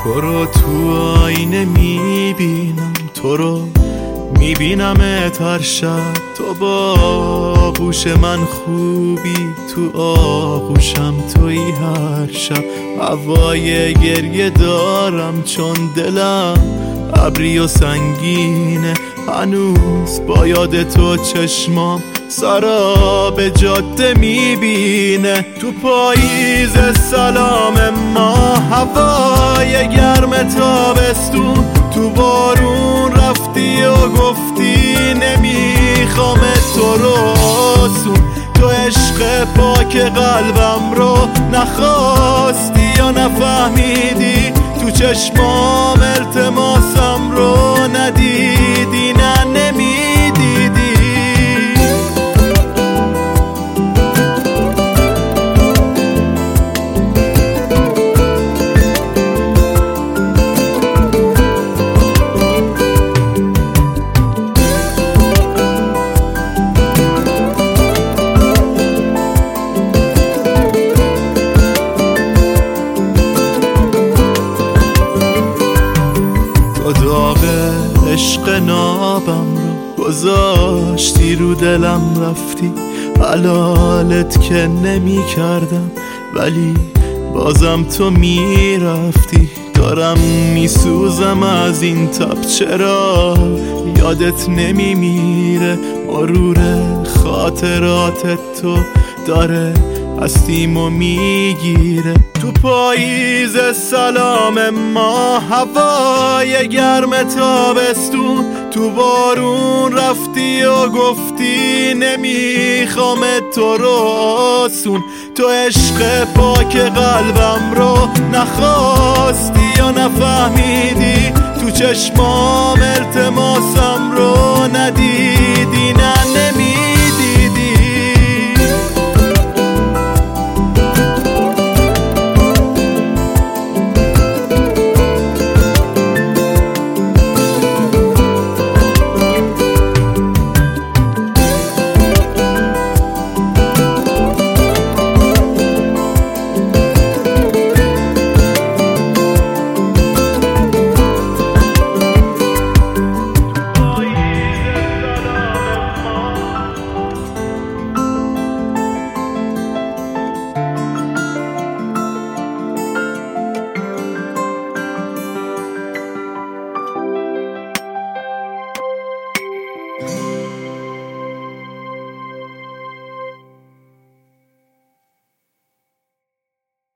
تو رو تو آینه میبینم، تو رو میبینمت هر شب. تو با آغوش من خوبی، تو آغوشم توی هر شب. هوای گریه دارم چون دلم ابری و سنگینه. هنوز با یاد تو چشمام سراب جاده میبینه. تو پاییز سلام ما، هوای گرم تابستون. تو بارون رفتی و گفتی نمیخوام تو رو آسون. تو عشق پاک قلبم رو نخواستی یا نفهمیدی. تو چشمام التماسم رو ندیدی، نه نمیدیدی. داغ عشق نابم رو گذاشتی رو دلم، رفتی حلالت که نمی کردم، ولی بازم تو میرفتی. دارم میسوزم از این تب، چرا یادت نمیمیره؟ مرور خاطراتت تو داره هستیمو میگیره. تو پاییز سلام ما، هوای گرم تابستون. تو بارون رفتی و گفتی نمیخوام تو رو آسون. تو عشق پاک قلبم رو نخواستی یا نفهمیدی. تو چشمام التماسم رو ندیدی.